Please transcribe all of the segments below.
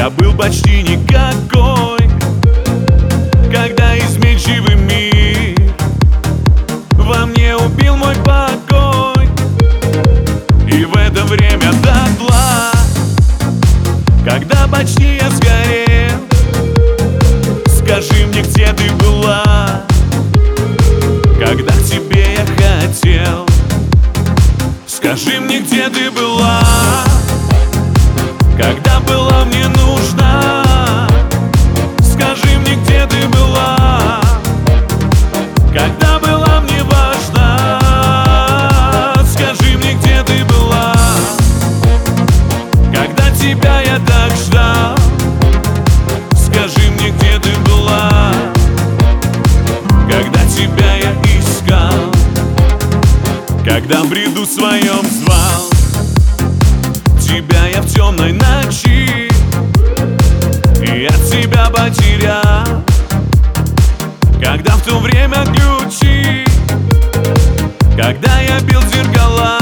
Я был почти никакой, когда изменчивый мир во мне убил мой покой. И в это время дотла, когда почти я сгорел, скажи мне, где ты была, когда к тебе я хотел. Скажи мне, где ты была, когда была мне нужна. Скажи мне, где ты была, когда была мне важна. Скажи мне, где ты была, когда тебя я так ждал. Скажи мне, где ты была, когда тебя я искал, когда в бреду своем звал тебя я в темной ночи, и от тебя потерял, когда в то время ключи, когда я бил зеркала,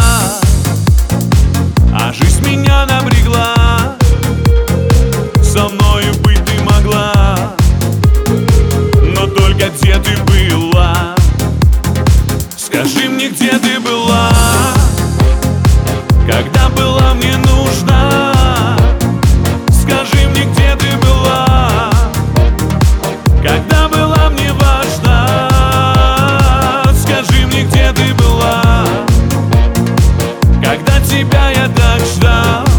а жизнь меня напрягла. Со мною быть ты могла, но только где ты была. Скажи мне, где ты была, когда была мне нужна. Скажи мне, где ты была, когда была мне важна. Скажи мне, где ты была, когда тебя я так ждал.